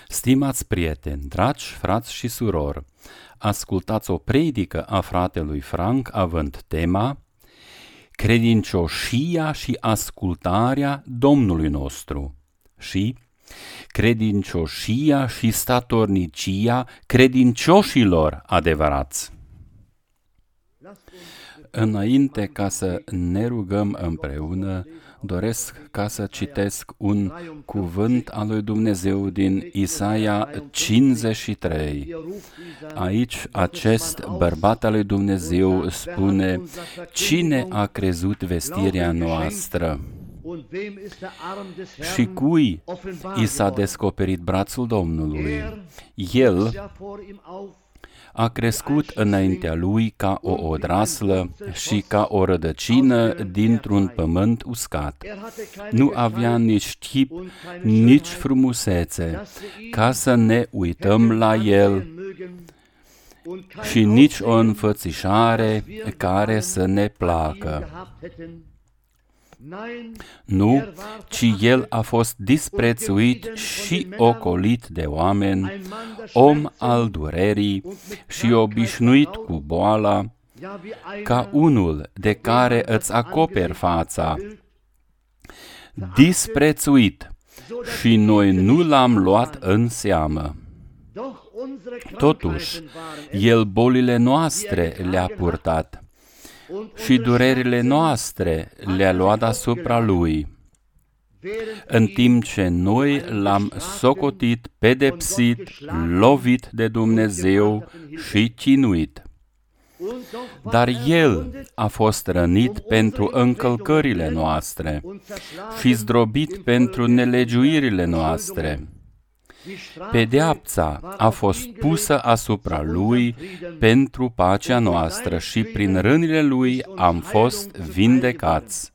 Stimați prieteni, dragi frați și surori, ascultați o predică a fratelui Frank având tema Credincioșia și ascultarea Domnului nostru și credincioșia și statornicia credincioșilor adevărați. Înainte ca să ne rugăm împreună, doresc ca să citesc un cuvânt al lui Dumnezeu din Isaia 53. Aici acest bărbat al lui Dumnezeu spune: Cine a crezut vestirea noastră? Și cui i s-a descoperit brațul Domnului? El a crescut înaintea lui ca o odraslă și ca o rădăcină dintr-un pământ uscat. Nu avea nici chip, nici frumusețe, ca să ne uităm la el, și nici o înfățișare care să ne placă. Nu, ci el a fost disprețuit și ocolit de oameni, om al durerii și obișnuit cu boala, ca unul de care îți acoperi fața, disprețuit, și noi nu l-am luat în seamă. Totuși, el bolile noastre le-a purtat și durerile noastre le-a luat asupra lui, în timp ce noi l-am socotit, pedepsit, lovit de Dumnezeu și chinuit. Dar el a fost rănit pentru încălcările noastre și zdrobit pentru nelegiuirile noastre. Pedeapsa a fost pusă asupra lui pentru pacea noastră și prin rănile lui am fost vindecați.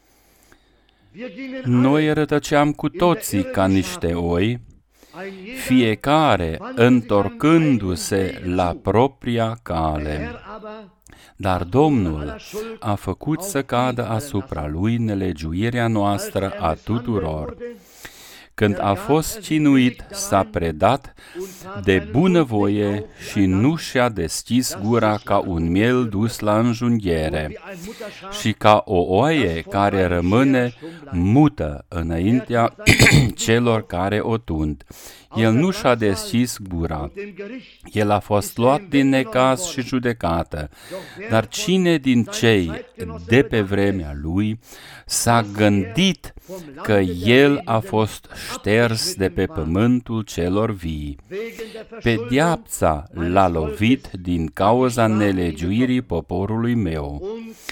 Noi rătăceam cu toții ca niște oi, fiecare întorcându-se la propria cale. Dar Domnul a făcut să cadă asupra lui nelegiuirea noastră a tuturor. Când a fost chinuit, s-a predat de bunăvoie și nu și-a deschis gura ca un miel dus la înjunghiere și ca o oaie care rămâne mută înaintea celor care o tund. El nu și-a deschis gura. El a fost luat din necaz și judecată. Dar cine din cei de pe vremea lui s-a gândit că el a fost șters de pe pământul celor vii? Pedeapsa l-a lovit din cauza nelegiuirii poporului meu.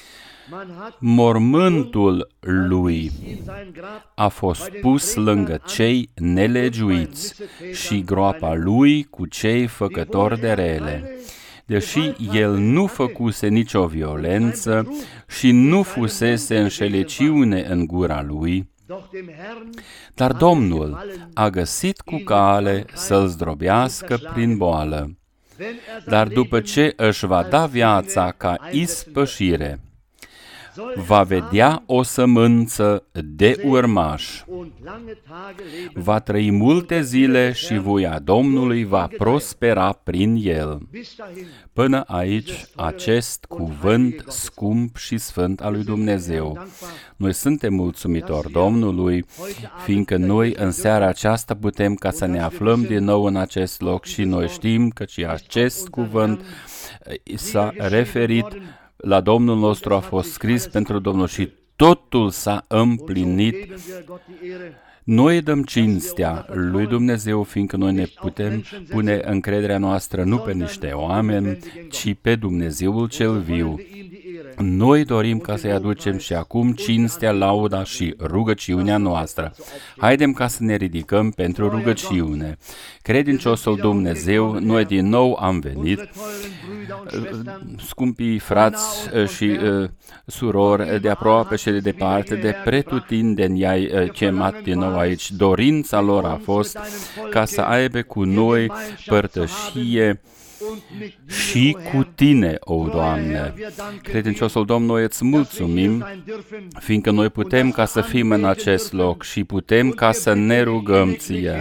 Mormântul lui a fost pus lângă cei nelegiuiți și groapa lui cu cei făcători de rele. Deși el nu făcuse nicio violență și nu fusese înșelăciune în gura lui, dar Domnul a găsit cu cale să-l zdrobească prin boală. Dar după ce își va da viața ca ispășire, va vedea o sămânță de urmaș. Va trăi multe zile și voia Domnului va prospera prin el. Până aici, acest cuvânt scump și sfânt al lui Dumnezeu. Noi suntem mulțumitori Domnului, fiindcă noi în seara aceasta putem ca să ne aflăm din nou în acest loc și noi știm că și acest cuvânt s-a referit la Domnul nostru, a fost scris pentru Domnul și totul s-a împlinit. Noi dăm cinstea lui Dumnezeu, fiindcă noi ne putem pune încrederea noastră nu pe niște oameni, ci pe Dumnezeul cel viu. Noi dorim ca să-i aducem și acum cinstea, lauda și rugăciunea noastră. Haidem ca să ne ridicăm pentru rugăciune. Credinciosul Dumnezeu, noi din nou am venit, scumpii frați și surori de aproape și de departe, de pretutindeni i-ai chemat din nou aici. Dorința lor a fost ca să aibă cu noi părtășie și cu Tine, o Doamne. Credinciosul Domn, noi îți mulțumim, fiindcă noi putem ca să fim în acest loc și putem ca să ne rugăm Ție.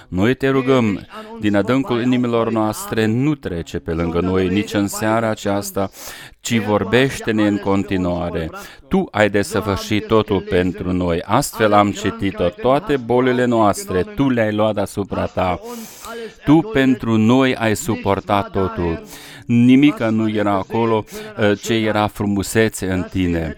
Noi te rugăm, din adâncul inimilor noastre, nu trece pe lângă noi nici în seara aceasta, ci vorbește-ne în continuare. Tu ai desăvârșit totul pentru noi. Astfel am citit-o, toate bolile noastre, Tu le-ai luat asupra Ta. Tu pentru noi ai suportat totul. Nimica nu era acolo ce era frumusețe în Tine.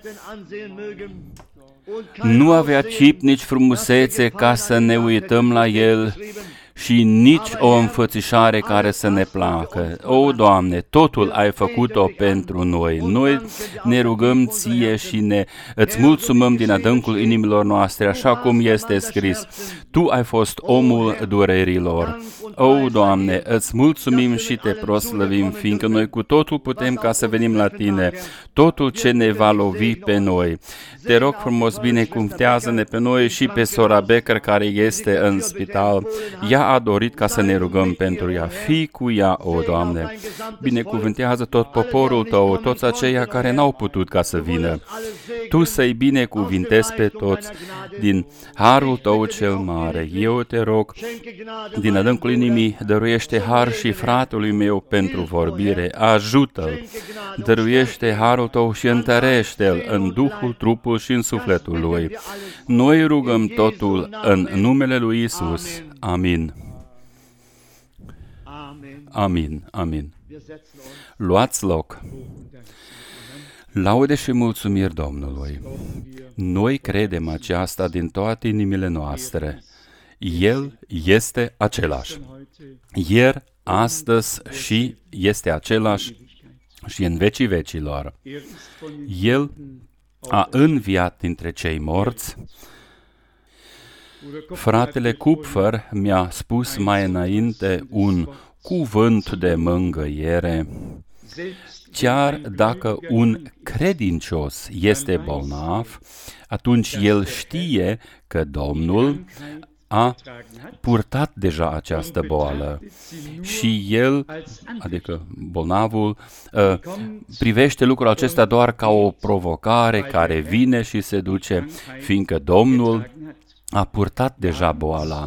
Nu avea chip nici frumusețe ca să ne uităm la El și nici o înfățișare care să ne placă. O, Doamne, totul ai făcut-o pentru noi. Noi ne rugăm Ție și îți mulțumim din adâncul inimilor noastre, așa cum este scris. Tu ai fost omul durerilor. O, Doamne, îți mulțumim și te proslăvim, fiindcă noi cu totul putem ca să venim la Tine. Totul ce ne va lovi pe noi. Te rog frumos, binecuvântează-ne pe noi și pe sora Becker care este în spital. Ea a dorit ca să ne rugăm pentru ea. Fii cu ea, o Doamne. Binecuvântează tot poporul Tău, toți aceia care n-au putut ca să vină. Tu să-i binecuvintezi pe toți din harul Tău cel mare. Eu te rog, din adâncul inimii, dăruiește har și fratelui meu pentru vorbire. Ajută-l, dăruiește harul Tău și întărește-l în Duhul, trupul și în sufletul lui. Noi rugăm totul în numele lui Isus. Amin. Amin. Amin. Luați loc. Laude și mulțumiri Domnului. Noi credem aceasta din toate inimile noastre. El este același. Ieri, astăzi și este același și în vecii vecilor. El a înviat dintre cei morți. Fratele Kupfer mi-a spus mai înainte un cuvânt de mângâiere. Chiar dacă un credincios este bolnav, atunci el știe că Domnul a purtat deja această boală și el, adică bolnavul, privește lucrul acesta doar ca o provocare care vine și se duce, fiindcă Domnul a purtat deja boala.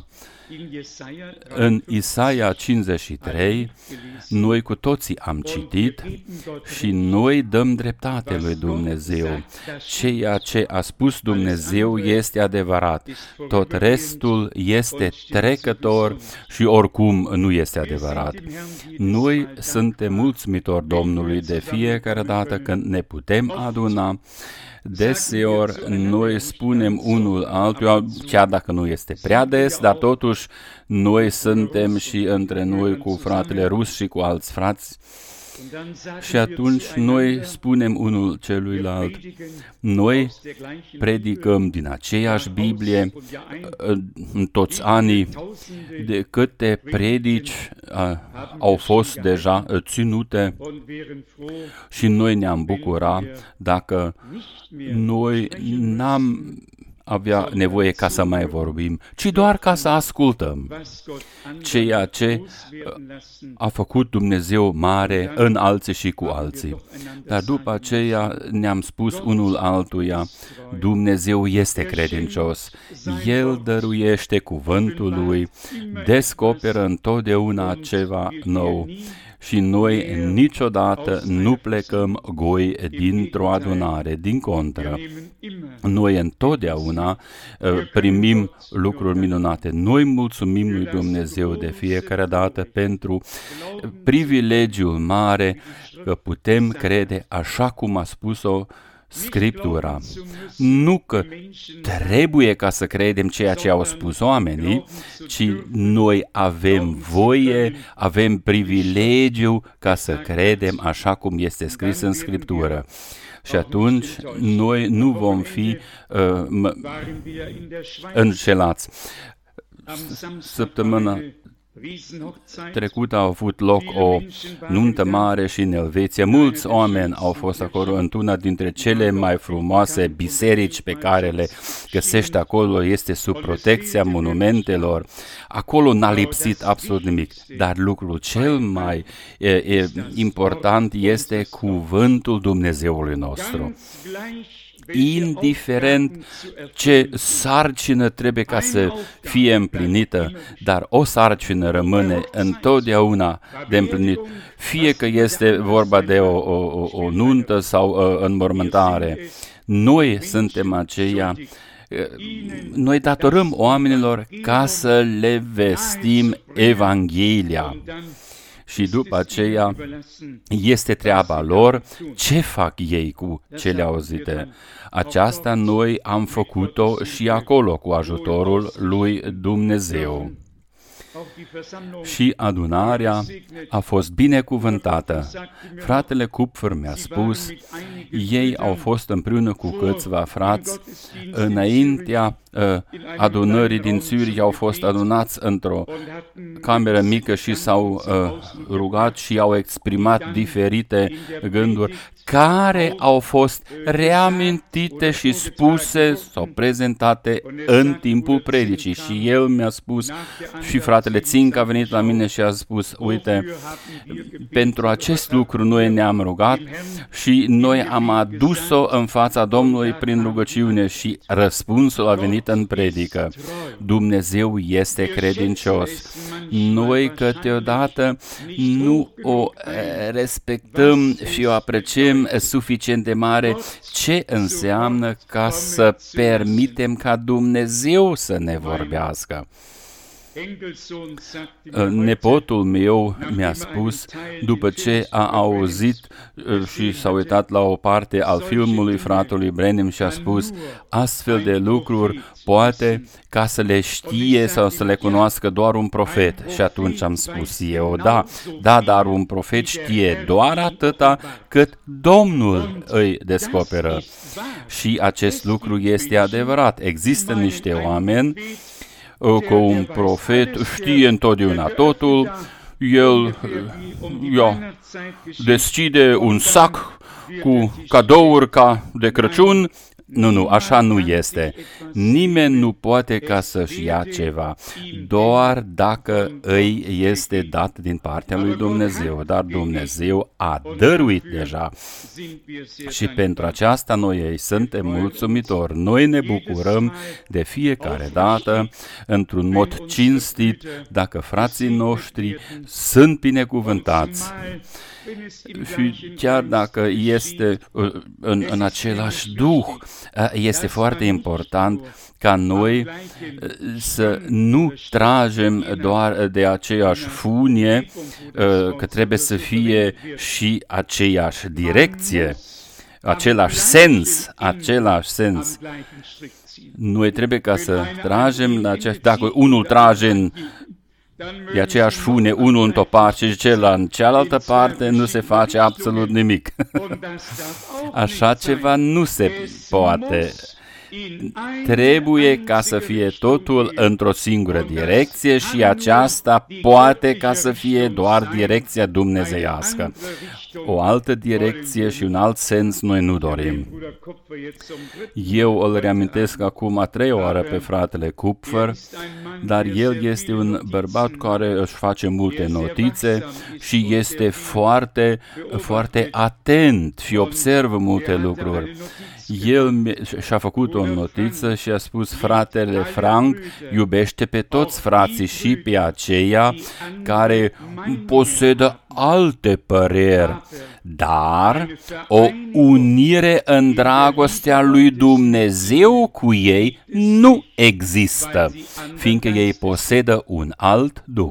În Isaia 53, noi cu toții am citit și noi dăm dreptate lui Dumnezeu. Ceea ce a spus Dumnezeu este adevărat. Tot restul este trecător și oricum nu este adevărat. Noi suntem mulțumitori Domnului de fiecare dată când ne putem aduna. Deseori noi spunem unul altuia, chiar dacă nu este prea des, dar totuși noi suntem și între noi cu fratele rus și cu alți frați. Și atunci noi spunem unul celuilalt, noi predicăm din aceeași Biblie în toți anii, de câte predici au fost deja ținute și noi ne-am bucurat dacă noi n-am avea nevoie ca să mai vorbim, ci doar ca să ascultăm ceea ce a făcut Dumnezeu mare în alții și cu alții. Dar după aceea ne-am spus unul altuia, Dumnezeu este credincios, El dăruiește cuvântul Lui, descoperă întotdeauna ceva nou. Și noi niciodată nu plecăm goi dintr-o adunare, din contră. Noi întotdeauna primim lucruri minunate. Noi mulțumim lui Dumnezeu de fiecare dată pentru privilegiul mare că putem crede așa cum a spus-o Scriptura. Nu că trebuie ca să credem ceea ce au spus oamenii, ci noi avem voie, avem privilegiu ca să credem așa cum este scris în Scriptură. Și atunci noi nu vom fi înșelați. Săptămâna trecută a avut loc o nuntă mare și în Elveția. Mulți oameni au fost acolo într-una dintre cele mai frumoase biserici pe care le găsești acolo. Este sub protecția monumentelor. Acolo n-a lipsit absolut nimic. Dar lucrul cel mai important este cuvântul Dumnezeului nostru. indiferent ce sarcină trebuie ca să fie împlinită, dar o sarcină rămâne întotdeauna de împlinit, fie că este vorba de o nuntă sau înmormântare. Noi suntem aceia, noi datorăm oamenilor ca să le vestim Evanghelia. Și după aceea este treaba lor ce fac ei cu cele auzite. Aceasta noi am făcut-o și acolo cu ajutorul lui Dumnezeu. Și adunarea a fost binecuvântată. Fratele Kupfer mi-a spus, ei au fost împreună cu câțiva frați, înaintea adunării din Zurich au fost adunați într-o cameră mică și s-au rugat și au exprimat diferite gânduri care au fost reamintite și spuse sau prezentate în timpul predicii. Și el mi-a spus, și fratele Ținc a venit la mine și a spus, uite, pentru acest lucru noi ne-am rugat și noi am adus-o în fața Domnului prin rugăciune și răspunsul a venit în predică. Dumnezeu este credincios. Noi câteodată nu o respectăm și o apreciem suficient de mare ce înseamnă ca să permitem ca Dumnezeu să ne vorbească. Nepotul meu mi-a spus, după ce a auzit și s-a uitat la o parte al filmului fratelui Branham și a spus, astfel de lucruri poate ca să le știe sau să le cunoască doar un profet. Și atunci am spus eu, da, dar un profet știe doar atâta cât Domnul îi descoperă. Și acest lucru este adevărat. Există niște oameni că un profet știe întotdeauna totul, el deschide un sac cu cadouri ca de Crăciun. Nu, așa nu este. Nimeni nu poate ca să-și ia ceva, doar dacă îi este dat din partea lui Dumnezeu. Dar Dumnezeu a dăruit deja. Și pentru aceasta noi ei suntem mulțumitori. Noi ne bucurăm de fiecare dată, într-un mod cinstit, dacă frații noștri sunt binecuvântați. Și chiar dacă este în același duh, este foarte important ca noi să nu tragem doar de aceeași funie, că trebuie să fie și aceeași direcție, același sens. Noi trebuie ca să tragem la aceeași, dacă unul trage de aceeași fune, unul într-o parte și celălalt în cealaltă parte, nu se face absolut nimic. Așa ceva nu se poate. Trebuie ca să fie totul într-o singură direcție și aceasta poate ca să fie doar direcția dumnezeiască. O altă direcție și un alt sens noi nu dorim. Eu îl reamintesc acum a 3-a oară pe fratele Kupfer, dar el este un bărbat care își face multe notițe și este foarte, foarte atent și observă multe lucruri. El și-a făcut o notiță și a spus, fratele Frank iubește pe toți frații și pe aceia care posedă alte păreri, dar o unire în dragostea lui Dumnezeu cu ei nu există, fiindcă ei posedă un alt duh.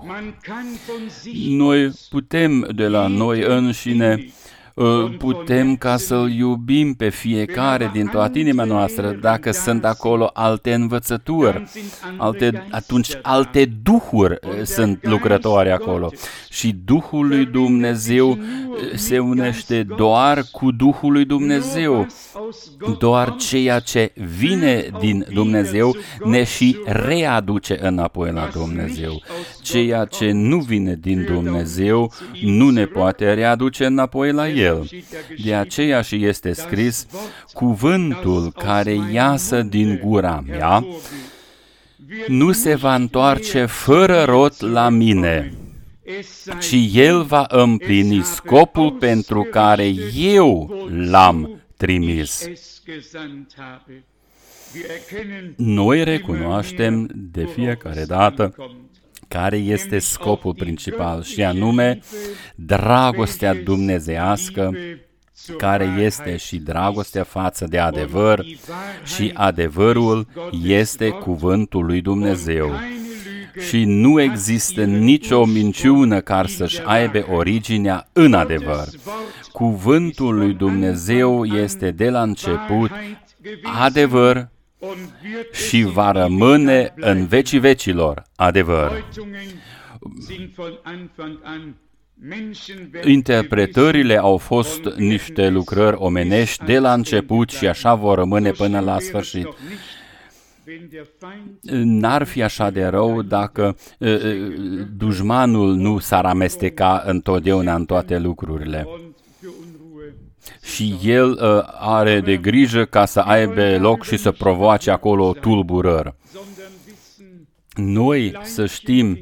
Noi putem de la noi înșine putem ca să-L iubim pe fiecare din toată inima noastră, dacă sunt acolo alte învățături, atunci alte duhuri sunt lucrătoare acolo. Și Duhul lui Dumnezeu se unește doar cu Duhul lui Dumnezeu. Doar ceea ce vine din Dumnezeu ne și readuce înapoi la Dumnezeu. Ceea ce nu vine din Dumnezeu nu ne poate readuce înapoi la El. De aceea și este scris, cuvântul care iasă din gura mea nu se va întoarce fără rod la mine, ci el va împlini scopul pentru care eu l-am trimis. Noi recunoaștem de fiecare dată care este scopul principal, și anume dragostea dumnezeiască, care este și dragostea față de adevăr, și adevărul este cuvântul lui Dumnezeu. Și nu există nicio minciună care să-și aibă originea în adevăr. Cuvântul lui Dumnezeu este de la început adevăr și va rămâne în vecii vecilor adevăr. Interpretările au fost niște lucrări omenești de la început și așa vor rămâne până la sfârșit. N-ar fi așa de rău dacă dușmanul nu s-ar amesteca întotdeauna în toate lucrurile. Și el are de grijă ca să aibă loc și să provoace acolo tulburări. Noi să știm,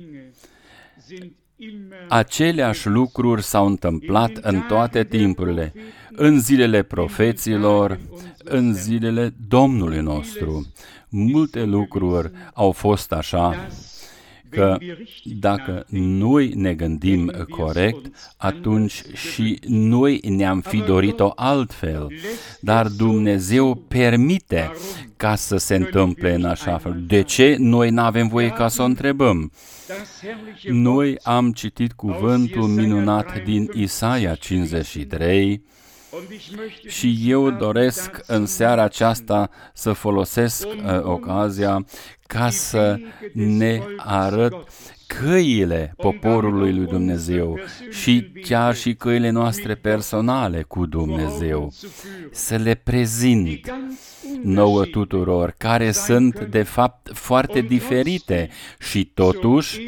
aceleași lucruri s-au întâmplat în toate timpurile, în zilele profeților, în zilele Domnului nostru. Multe lucruri au fost așa, că dacă noi ne gândim corect, atunci și noi ne-am fi dorit-o altfel. Dar Dumnezeu permite ca să se întâmple în așa fel. De ce? Noi n-avem voie ca să o întrebăm. Noi am citit cuvântul minunat din Isaia 53, și eu doresc în seara aceasta să folosesc ocazia ca să ne arăt căile poporului lui Dumnezeu și chiar și căile noastre personale cu Dumnezeu. Să le prezint nouă tuturor, care sunt de fapt foarte diferite și totuși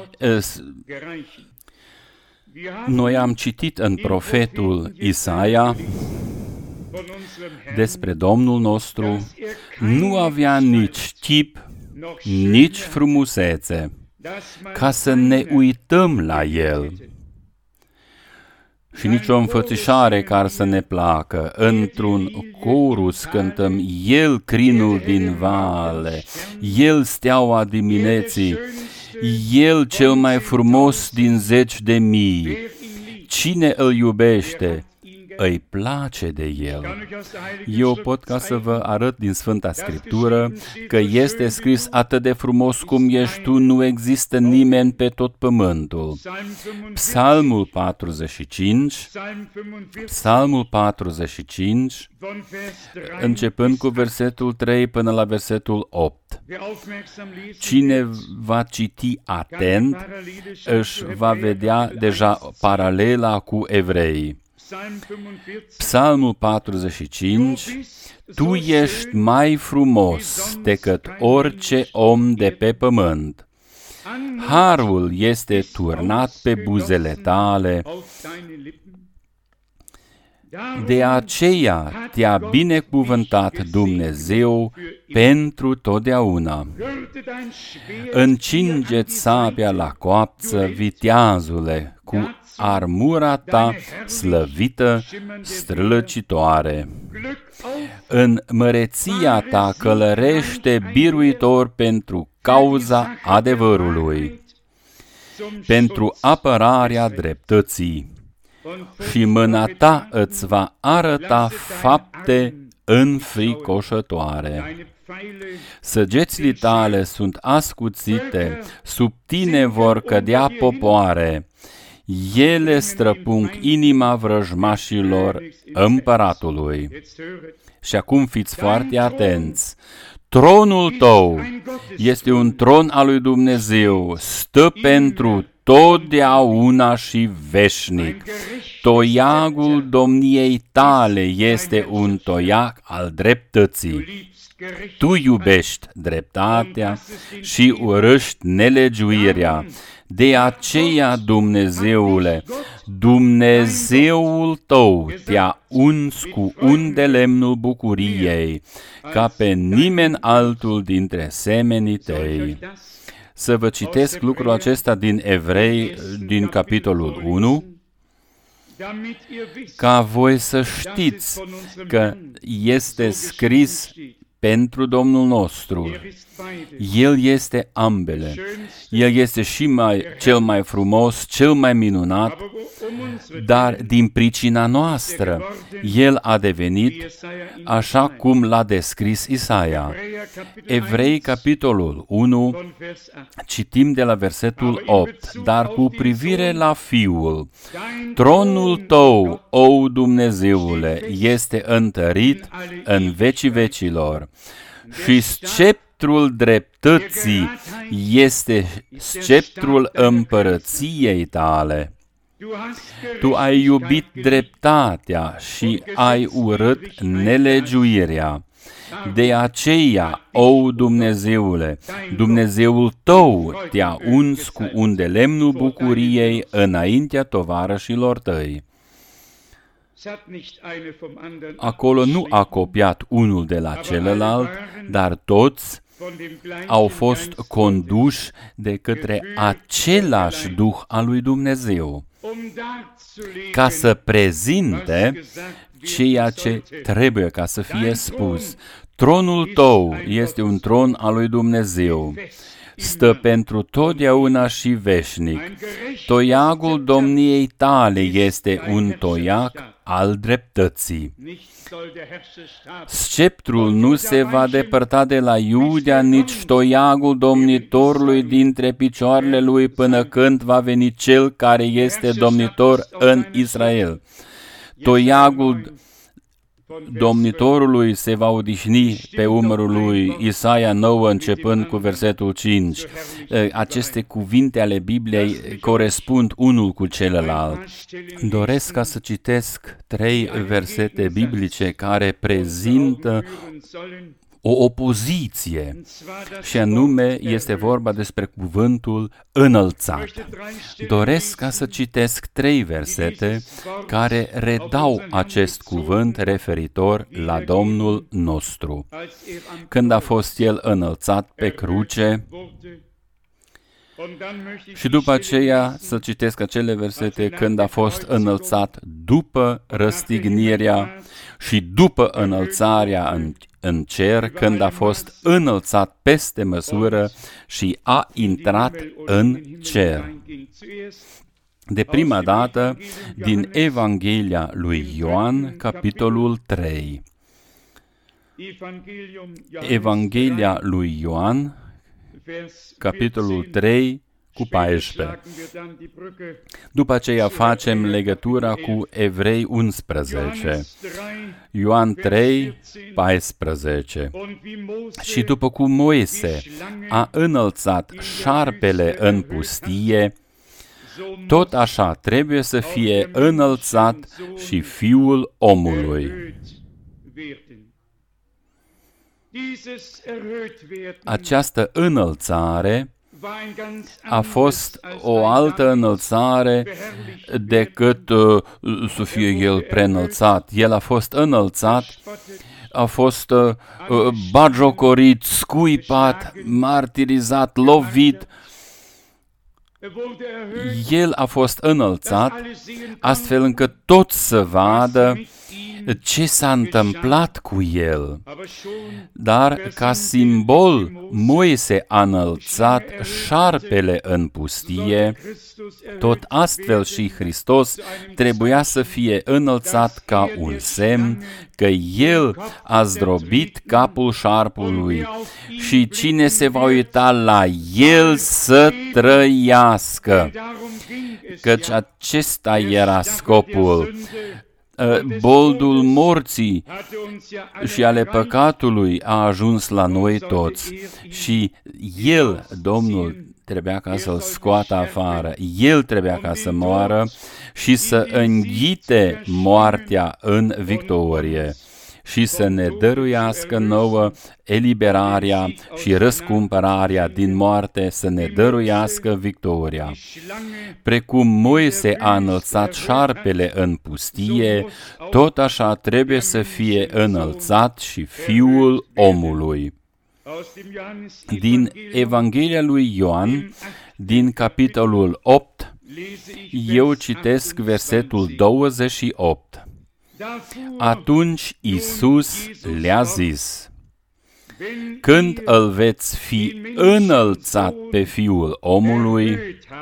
noi am citit în profetul Isaia despre Domnul nostru, nu avea nici chip, nici frumusețe, ca să ne uităm la El, și nici o înfățișare care să ne placă. Într-un corus cântăm: El crinul din vale, El steaua dimineții, El cel mai frumos din 10.000. Cine îl iubește, îi place de El. Eu pot ca să vă arăt din Sfânta Scriptură că este scris: atât de frumos cum ești tu, nu există nimeni pe tot pământul. Psalmul 45, începând cu versetul 3 până la versetul 8. Cine va citi atent, își va vedea deja paralela cu Evreii. Psalmul 45, Tu ești mai frumos decât orice om de pe pământ. Harul este turnat pe buzele tale. De aceea te-a binecuvântat Dumnezeu pentru totdeauna. Încinge-ți sabia la coapță, viteazule, cu armura ta slăvită, strălucitoare. În măreția ta călărește biruitor pentru cauza adevărului, pentru apărarea dreptății. Și mâna ta îți va arăta fapte înfricoșătoare. Săgețile tale sunt ascuțite, sub tine vor cădea popoare. Ele străpung inima vrăjmașilor împăratului. Și acum fiți foarte atenți. Tronul tău este un tron al lui Dumnezeu, stă pentru totdeauna și veșnic. Toiagul domniei tale este un toiag al dreptății. Tu iubești dreptatea și urăști nelegiuirea. De aceea, Dumnezeule, Dumnezeul tău te-a uns cu un de lemnul bucuriei, ca pe nimeni altul dintre semenii tăi. Să vă citesc lucrul acesta din Evrei, din capitolul 1. ca voi să știți că este scris pentru Domnul nostru. El este ambele. El este și cel mai frumos, cel mai minunat, dar din pricina noastră El a devenit așa cum l-a descris Isaia. Evrei, capitolul 1, citim de la versetul 8, dar cu privire la Fiul, tronul tău, o Dumnezeule, este întărit în vecii vecilor și sceptrul dreptății este sceptrul împărăției tale. Tu ai iubit dreptatea și ai urât nelegiuirea. De aceea, o Dumnezeule, Dumnezeul tău te-a uns cu un de lemnul bucuriei înaintea tovarășilor tăi. Acolo nu a copiat unul de la celălalt, dar toți au fost conduși de către același Duh al lui Dumnezeu, ca să prezinte ceea ce trebuie ca să fie spus. Tronul tău este un tron al lui Dumnezeu, stă pentru totdeauna și veșnic. Toiagul domniei tale este un toiac al dreptății. Sceptrul nu se va depărta de la Iuda, nici toiagul domnitorului dintre picioarele lui, până când va veni cel care este domnitor în Israel. Toiagul domnitorului se va odihni pe umărul lui. Isaia 9, începând cu versetul 5. Aceste cuvinte ale Bibliei corespund unul cu celălalt. Doresc ca să citesc 3 versete biblice care prezintă o opoziție, și anume este vorba despre cuvântul înălțat. Doresc ca să citesc 3 versete care redau acest cuvânt referitor la Domnul nostru. Când a fost El înălțat pe cruce, și după aceea să citesc acele versete când a fost înălțat după răstignirea și după înălțarea în cer, când a fost înălțat peste măsură și a intrat în cer. De prima dată din Evanghelia lui Ioan, capitolul 3. Evanghelia lui Ioan, capitolul 3, cu 14. După aceea facem legătura cu Evrei 11. Ioan 3, 14. Și după cum Moise a înălțat șarpele în pustie, tot așa trebuie să fie înălțat și Fiul omului. Această înălțare a fost o altă înălțare decât să fie El preînălțat. El a fost înălțat, a fost bagiocorit, scuipat, martirizat, lovit. El a fost înălțat astfel încât toți să vadă ce s-a întâmplat cu El. Dar ca simbol, Moise a înălțat șarpele în pustie, tot astfel și Hristos trebuia să fie înălțat ca un semn că El a zdrobit capul șarpului și cine se va uita la El să trăiască, căci acesta era scopul. Boldul morții și ale păcatului a ajuns la noi toți și El, Domnul, trebuia ca să-l scoată afară. El trebuia ca să moară și să înghite moartea în victorie și să ne dăruiască nouă eliberarea și răscumpărarea din moarte, să ne dăruiască victoria. Precum Moise a înălțat șarpele în pustie, tot așa trebuie să fie înălțat și Fiul omului. Din Evanghelia lui Ioan, din capitolul 8, Eu citesc versetul 28. Atunci Iisus le-a zis: când îl veți fi înălțat pe Fiul omului,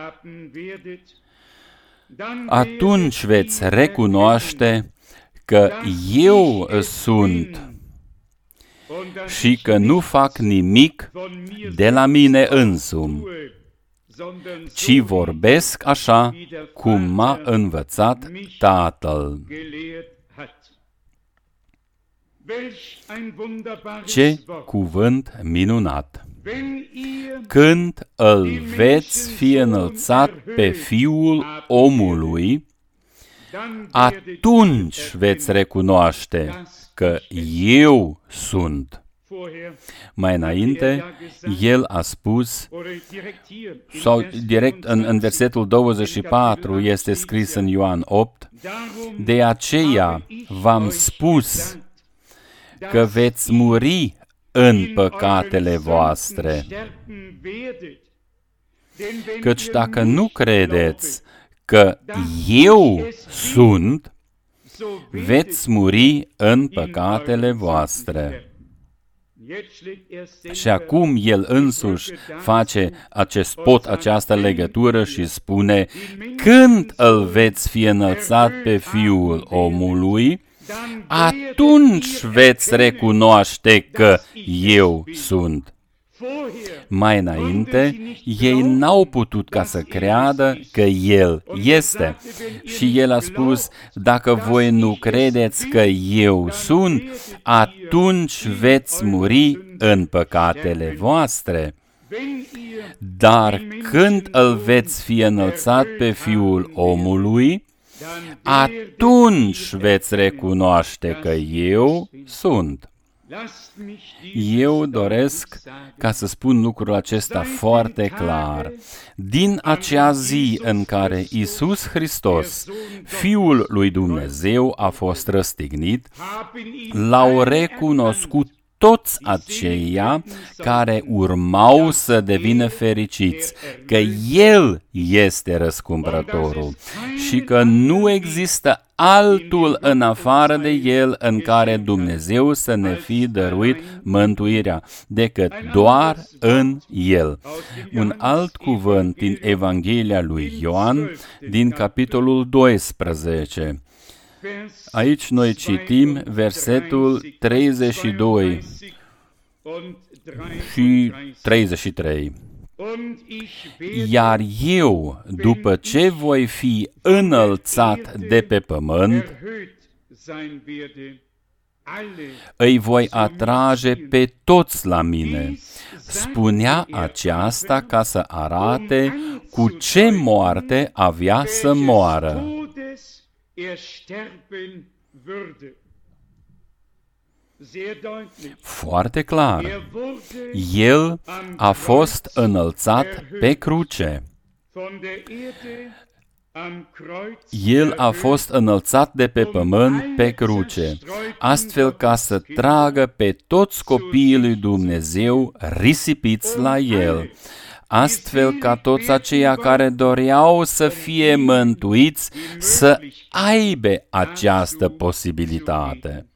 atunci veți recunoaște că eu sunt și că nu fac nimic de la mine însumi, ci vorbesc așa cum m-a învățat Tatăl. Ce cuvânt minunat! Când îl veți fi înălțat pe Fiul omului, atunci veți recunoaște că eu sunt. Mai înainte, el a spus, sau direct în versetul 24 este scris în Ioan 8, de aceea v-am spus că veți muri în păcatele voastre. Căci dacă nu credeți că eu sunt, veți muri în păcatele voastre. Și acum el însuși face această legătură și spune, când îl veți fi înălțat pe Fiul omului, atunci veți recunoaște că eu sunt. Mai înainte, ei n-au putut ca să creadă că El este. Și El a spus, dacă voi nu credeți că eu sunt, atunci veți muri în păcatele voastre. Dar când îl veți fi înălțat pe Fiul omului, atunci veți recunoaște că eu sunt. Eu doresc ca să spun lucrul acesta foarte clar. Din acea zi în care Iisus Hristos, Fiul lui Dumnezeu, a fost răstignit, l-au recunoscut toți aceia care urmau să devină fericiți, că El este răscumpărătorul și că nu există altul în afară de El în care Dumnezeu să ne fi dăruit mântuirea, decât doar în El. Un alt cuvânt din Evanghelia lui Ioan, din capitolul 12. Aici noi citim versetul 32 și 33. Iar eu, după ce voi fi înălțat de pe pământ, îi voi atrage pe toți la mine. Spunea aceasta ca să arate cu ce moarte avea să moară. Foarte clar. El a fost înălțat pe cruce. El a fost înălțat de pe pământ pe cruce, astfel ca să tragă pe toți copiii lui Dumnezeu risipiți la El, astfel ca toți aceia care doreau să fie mântuiți să aibă această posibilitate.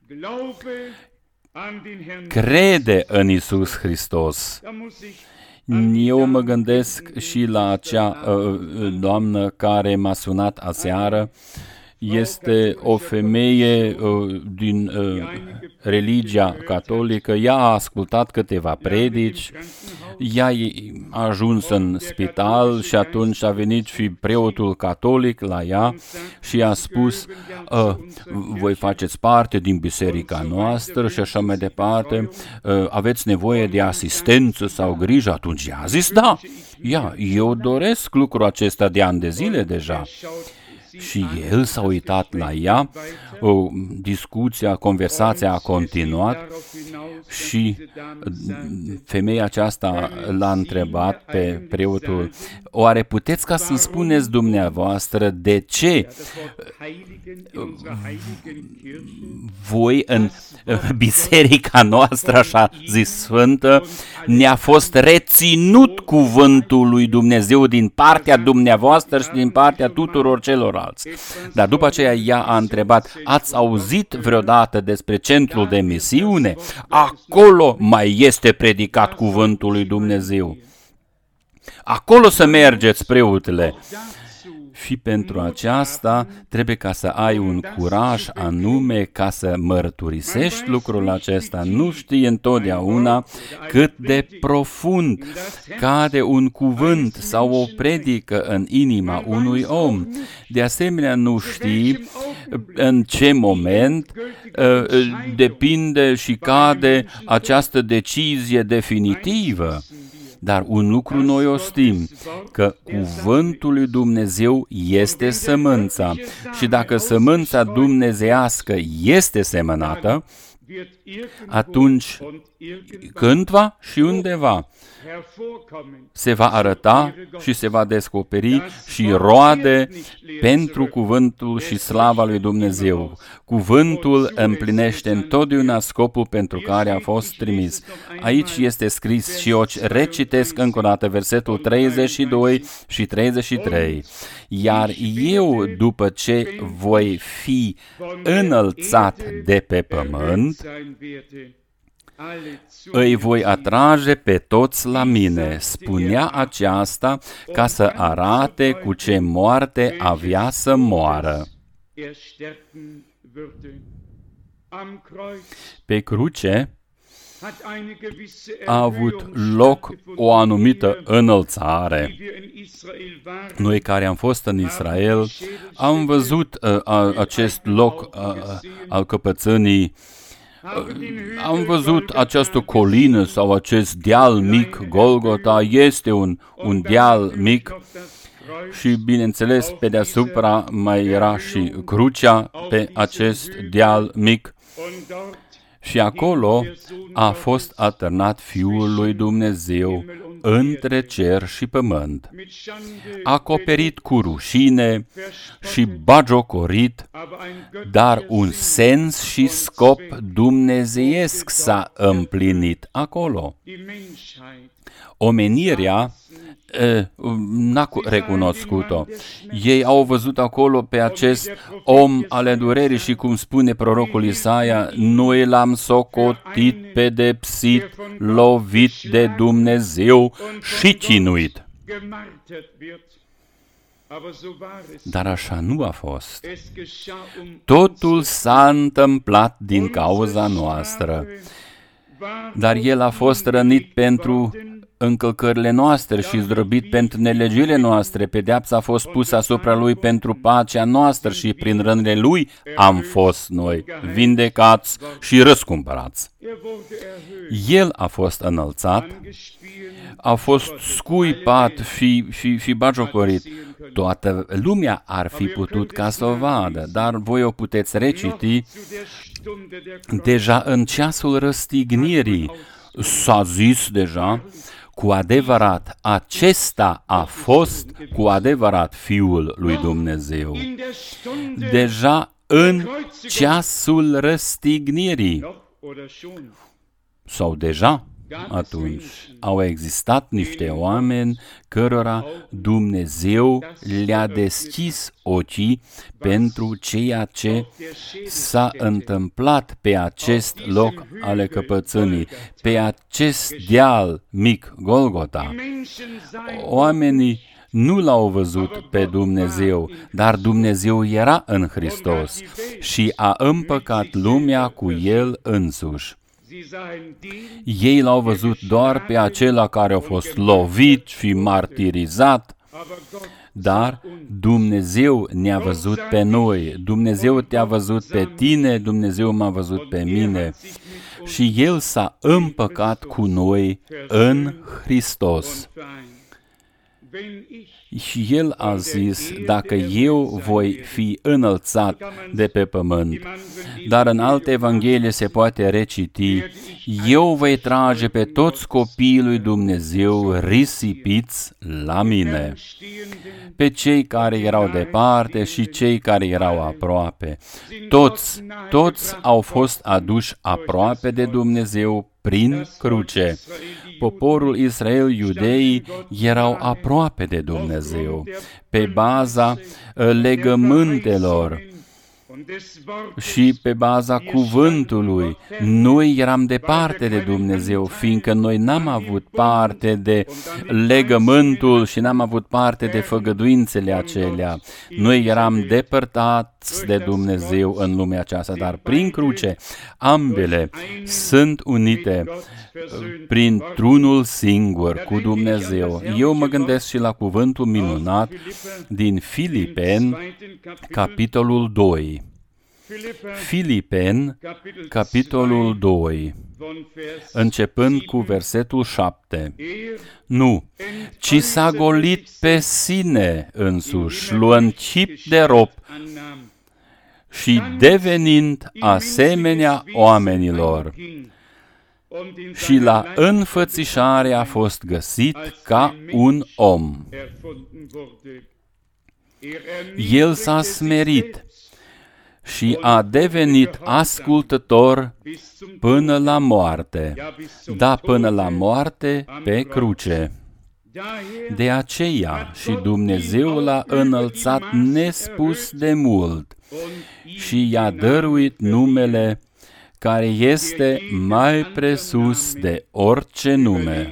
Crede în Iisus Hristos. Eu mă gândesc și la acea doamnă care m-a sunat aseară. Este o femeie din religia catolică. Ea a ascultat câteva predici. Ea a ajuns în spital și atunci a venit și preotul catolic la ea și a spus, voi faceți parte din biserica noastră și așa mai departe, aveți nevoie de asistență sau grijă? Atunci ea a zis, da, eu doresc lucrul acesta de ani de zile deja. Și el s-a uitat la ea, conversația a continuat și femeia aceasta l-a întrebat pe preotul: oare puteți ca să-mi spuneți dumneavoastră de ce voi în biserica noastră, așa zis sfântă, ne-a fost reținut cuvântul lui Dumnezeu din partea dumneavoastră și din partea tuturor celorlalți. Dar după aceea ea a întrebat: ați auzit vreodată despre centrul de misiune? Acolo mai este predicat cuvântul lui Dumnezeu. Acolo să mergeți, preotele. Și pentru aceasta trebuie ca să ai un curaj anume ca să mărturisești lucrul acesta. Nu știi întotdeauna cât de profund cade un cuvânt sau o predică în inima unui om. De asemenea, nu știi în ce moment depinde și cade această decizie definitivă. Dar un lucru noi o știm, că cuvântul lui Dumnezeu este sămânța și dacă sămânța dumnezeiască este semănată, atunci cândva și undeva se va arăta și se va descoperi și roade pentru cuvântul și slava lui Dumnezeu. Cuvântul împlinește întotdeauna scopul pentru care a fost trimis. Aici este scris și o recitesc încă o dată versetul 32 și 33. Iar eu, după ce voi fi înălțat de pe pământ, îi voi atrage pe toți la mine. Spunea aceasta ca să arate cu ce moarte avea să moară. Pe cruce a avut loc o anumită înălțare. Noi care am fost în Israel am văzut acest loc al căpățânii. Am văzut această colină sau acest deal mic, Golgota este un deal mic și, bineînțeles, pe deasupra mai era și crucea pe acest deal mic. Și acolo a fost atârnat Fiul lui Dumnezeu între cer și pământ, acoperit cu rușine și bagiocorit, dar un sens și scop dumnezeiesc s-a împlinit acolo. Omenirea n-a recunoscut-o. Ei au văzut acolo pe acest om ale durerii și, cum spune prorocul Isaia, noi l-am socotit, pedepsit, lovit de Dumnezeu și chinuit. Dar așa nu a fost. Totul s-a întâmplat din cauza noastră. Dar El a fost rănit pentru încălcările noastre și zdrobit pentru nelegiurile noastre. Pedeapsa a fost pusă asupra Lui pentru pacea noastră și prin rănile Lui am fost noi vindecați și răscumpărați. El a fost înălțat, a fost scuipat și bagiocorit. Toată lumea ar fi putut ca să o vadă, dar voi o puteți reciti. Deja în ceasul răstignirii s-a zis deja, cu adevărat, acesta a fost cu adevărat Fiul lui Dumnezeu. Deja în ceasul răstignirii, sau deja atunci, au existat niște oameni cărora Dumnezeu le-a deschis ochii pentru ceea ce s-a întâmplat pe acest loc ale căpățânii, pe acest deal mic, Golgota. Oamenii nu l-au văzut pe Dumnezeu, dar Dumnezeu era în Hristos și a împăcat lumea cu El însuși. Ei l-au văzut doar pe acela care a fost lovit și martirizat, dar Dumnezeu ne-a văzut pe noi, Dumnezeu te-a văzut pe tine, Dumnezeu m-a văzut pe mine și El s-a împăcat cu noi în Hristos. Și el a zis, dacă eu voi fi înălțat de pe pământ, dar în alte evanghelie se poate reciti, eu voi trage pe toți copiii lui Dumnezeu risipiți la mine, pe cei care erau departe și cei care erau aproape. Toți au fost aduși aproape de Dumnezeu prin cruce. Poporul Israel, iudeii, erau aproape de Dumnezeu pe baza legământelor și pe baza cuvântului. Noi eram departe de Dumnezeu, fiindcă noi n-am avut parte de legământul și n-am avut parte de făgăduințele acelea. Noi eram depărtați de Dumnezeu în lumea aceasta, dar prin cruce ambele sunt unite printr-unul singur cu Dumnezeu. Eu mă gândesc și la cuvântul minunat din Filipeni, capitolul 2. Filipeni, capitolul 2, începând cu versetul 7. Nu, ci s-a golit pe sine însuși, luând chip de rob și devenind asemenea oamenilor. Și la înfățișare a fost găsit ca un om. El s-a smerit și a devenit ascultător până la moarte, da, până la moarte pe cruce. De aceea și Dumnezeu l-a înălțat nespus de mult și i-a dăruit numele care este mai presus de orice nume,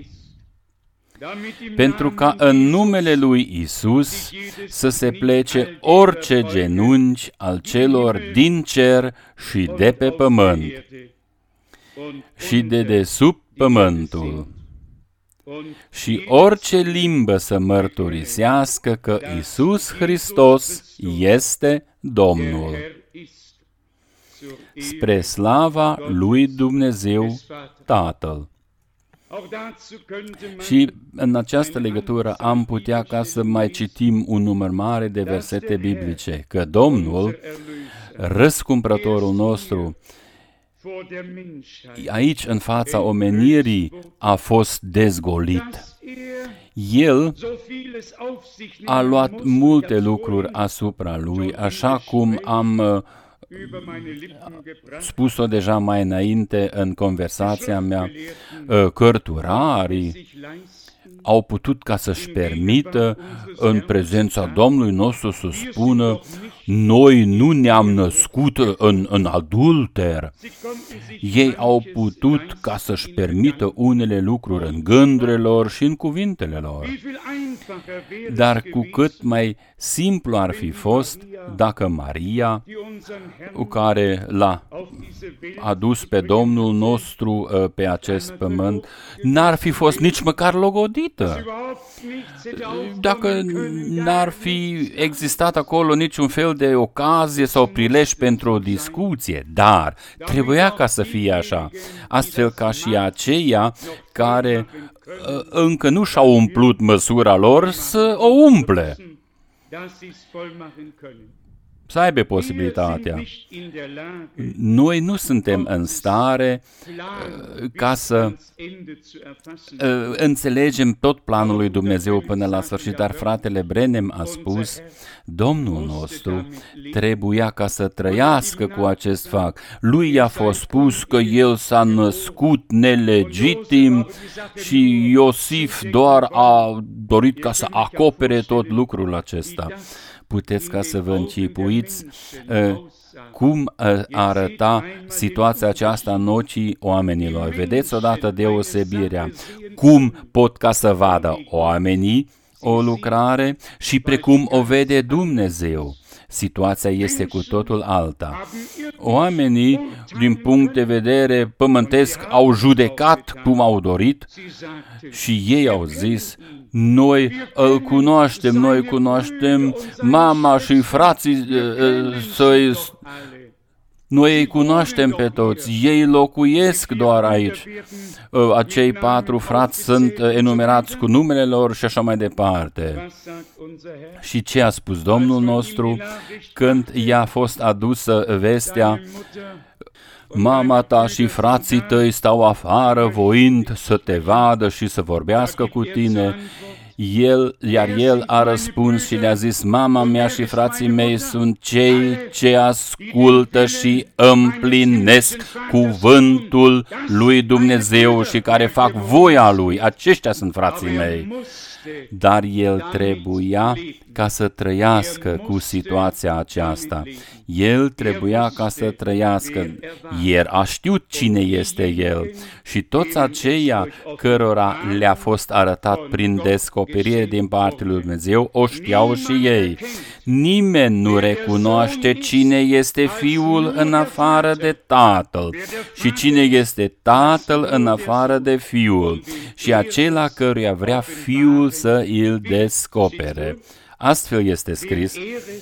pentru ca în numele lui Isus să se plece orice genunchi al celor din cer și de pe pământ și de desubt pământul, și orice limbă să mărturisească că Isus Hristos este Domnul, spre slava lui Dumnezeu Tatăl. Și în această legătură am putea ca să mai citim un număr mare de versete biblice, că Domnul, răscumpărătorul nostru, aici în fața omenirii a fost dezgolit. El a luat multe lucruri asupra lui, așa cum am spus-o deja mai înainte în conversația mea. Cărturarii au putut ca să-și permită în prezența Domnului nostru să spună: noi nu ne-am născut în adulter. Ei au putut ca să-și permită unele lucruri în gândurile lor și în cuvintele lor. Dar cu cât mai simplu ar fi fost dacă Maria, care l-a adus pe Domnul nostru pe acest pământ, n-ar fi fost nici măcar logodită. Dacă n-ar fi existat acolo niciun fel de ocazie sau prilej pentru o discuție, dar trebuia ca să fie așa, astfel ca și aceia care încă nu și-au umplut măsura lor să o umple, să aibă posibilitatea. Noi nu suntem în stare ca să înțelegem tot planul lui Dumnezeu până la sfârșit, dar fratele Branham a spus, Domnul nostru trebuia ca să trăiască cu acest fapt. Lui i-a fost spus că el s-a născut nelegitim și Iosif doar a dorit ca să acopere tot lucrul acesta. Puteți ca să vă închipuiți cum arăta situația aceasta în ochii oamenilor. Vedeți odată deosebirea. Cum pot ca să vadă oamenii o lucrare și precum o vede Dumnezeu. Situația este cu totul alta. Oamenii, din punct de vedere pământesc, au judecat cum au dorit și ei au zis, noi îl cunoaștem, noi cunoaștem mama și frații săi, Noi îi cunoaștem pe toți, ei locuiesc doar aici. Acei 4 frați sunt enumerați cu numele lor și așa mai departe. Și ce a spus Domnul nostru când i-a fost adusă vestea: mama ta și frații tăi stau afară voind să te vadă și să vorbească cu tine? Iar el a răspuns și le-a zis: mama mea și frații mei sunt cei ce ascultă și împlinesc cuvântul lui Dumnezeu și care fac voia lui. Aceștia sunt frații mei. Dar el trebuia ca să trăiască cu situația aceasta. El trebuia ca să trăiască. El a știut cine este el și toți aceia cărora le-a fost arătat prin descoperire din partea lui Dumnezeu o știau și ei. Nimeni nu recunoaște cine este Fiul în afară de Tatăl și cine este Tatăl în afară de Fiul și acela căruia vrea Fiul să îl descopere. Astfel este scris: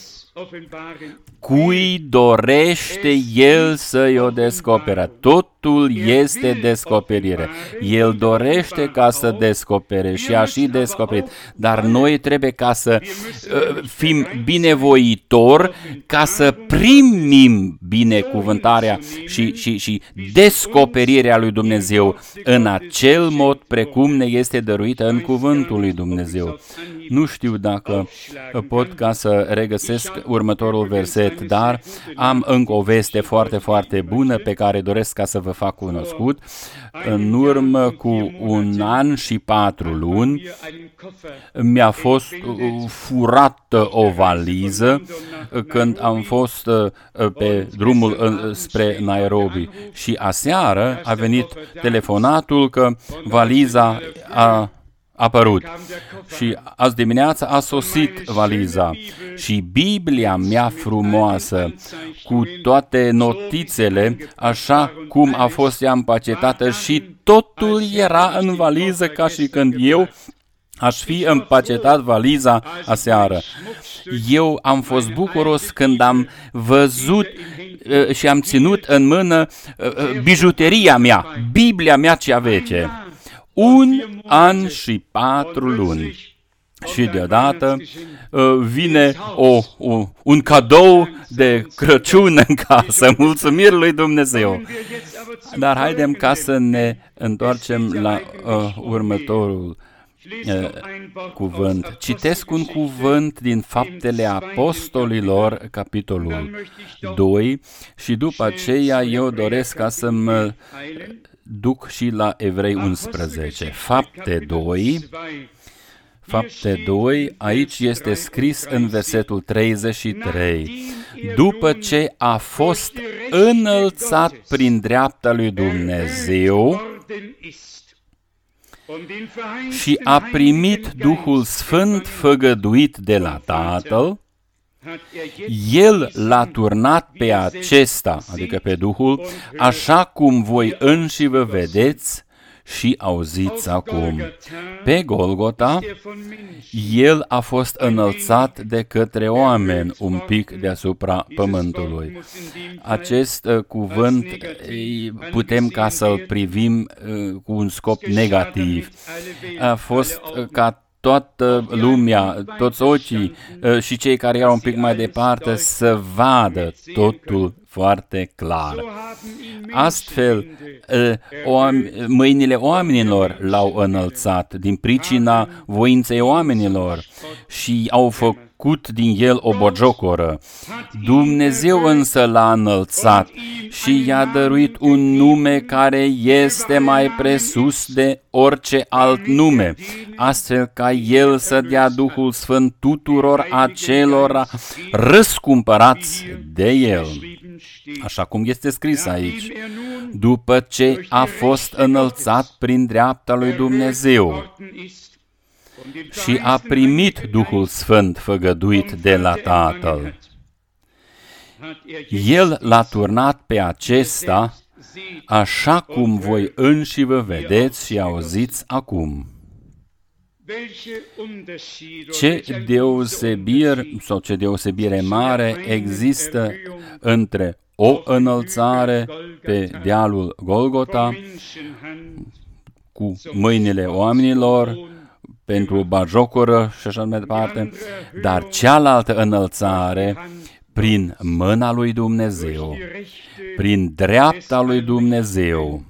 cui dorește el să-i o descopere. Totul este descoperire. El dorește ca să descopere și a și descoperit. Dar noi trebuie ca să fim binevoitori, ca să primim binecuvântarea și descoperirea lui Dumnezeu în acel mod precum ne este dăruită în cuvântul lui Dumnezeu. Nu știu dacă pot ca să regăsesc următorul verset, dar am încă o veste foarte, foarte bună pe care doresc ca să vă fac cunoscut. În urmă cu 1 an și 4 luni mi-a fost furată o valiză când am fost pe drumul spre Nairobi și aseară a venit telefonatul că valiza a apărut și azi dimineața a sosit valiza și Biblia mea frumoasă cu toate notițele așa cum a fost ea împacetată și totul era în valiză ca și când eu aș fi împacetat valiza aseară. Eu am fost bucuros când am văzut și am ținut în mână bijuteria mea, Biblia mea cea veche. 1 an și 4 luni. Și deodată vine un cadou de Crăciun în casă, mulțumiri lui Dumnezeu. Dar haidem ca să ne întoarcem la următorul cuvânt. Citesc un cuvânt din Faptele Apostolilor, capitolul 2, și după aceea eu doresc ca să mă duc și la Evrei 11. Fapte 2, aici este scris în versetul 33. După ce a fost înălțat prin dreapta lui Dumnezeu și a primit Duhul Sfânt făgăduit de la Tatăl, El l-a turnat pe acesta, adică pe Duhul, așa cum voi înși vă vedeți și auziți acum. Pe Golgota, El a fost înălțat de către oameni un pic deasupra pământului. Acest cuvânt putem ca să-l privim cu un scop negativ. A fost ca toată lumea, toți ochii și cei care erau un pic mai departe să vadă totul foarte clar. Astfel, mâinile oamenilor l-au înălțat din pricina voinței oamenilor și au făcut din el o botjocoră. Dumnezeu însă l-a înălțat și i-a dăruit un nume care este mai presus de orice alt nume, astfel ca El să dea Duhul Sfânt tuturor acelora răscumpărați de El. Așa cum este scris aici, după ce a fost înălțat prin dreapta lui Dumnezeu și a primit Duhul Sfânt făgăduit de la Tatăl. El l-a turnat pe acesta, așa cum voi înși vă vedeți și auziți acum. Ce deosebire sau ce deosebire mare există între o înălțare pe dealul Golgota cu mâinile oamenilor pentru batjocură și așa mai departe, dar cealaltă înălțare prin mâna lui Dumnezeu, prin dreapta lui Dumnezeu,